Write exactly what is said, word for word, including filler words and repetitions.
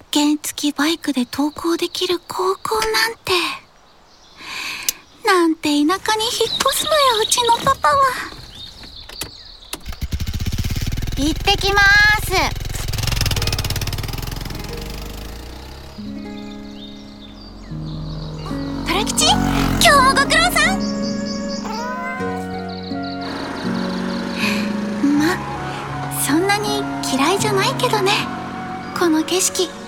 原付バイクで登校できる高校なんて、なんて田舎に引っ越すのよ、うちのパパは。 行ってきまーす。 トラ吉、今日もご苦労さん。ま、そんなに嫌いじゃないけどね、この景色。